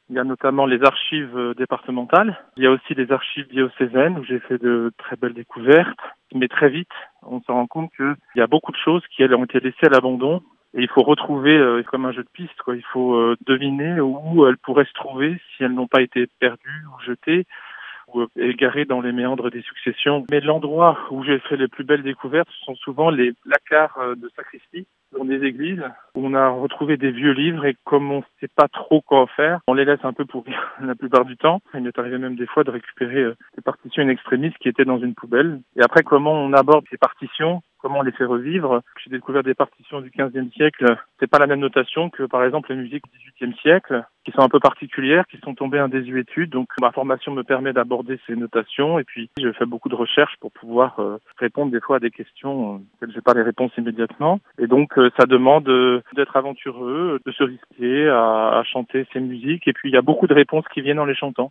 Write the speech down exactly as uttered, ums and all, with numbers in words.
Il y a notamment les archives euh, départementales. Il y a aussi les archives diocésaines où j'ai fait de très belles découvertes. Mais très vite, on se rend compte qu'il y a beaucoup de choses qui elles, ont été laissées à l'abandon. Et il faut retrouver, euh, comme un jeu de piste, quoi. Il faut euh, deviner où elles pourraient se trouver si elles n'ont pas été perdues ou jetées ou égarées dans les méandres des successions. Mais l'endroit où j'ai fait les plus belles découvertes ce sont souvent les placards euh, de sacristie dans des églises où on a retrouvé des vieux livres et comme on ne sait pas trop quoi en faire, on les laisse un peu pourrir la plupart du temps. Il m'est arrivé même des fois de récupérer euh, des partitions in extremis qui étaient dans une poubelle. Et après, comment on aborde ces partitions ? Comment on les fait revivre? J'ai découvert des partitions du quinzième siècle. C'est pas la même notation que, par exemple, les musiques du dix-huitième siècle, qui sont un peu particulières, qui sont tombées en désuétude. Donc, ma formation me permet d'aborder ces notations. Et puis, je fais beaucoup de recherches pour pouvoir euh, répondre des fois à des questions euh, auxquelles j'ai pas les réponses immédiatement. Et donc, euh, ça demande euh, d'être aventureux, de se risquer à, à chanter ces musiques. Et puis, il y a beaucoup de réponses qui viennent en les chantant.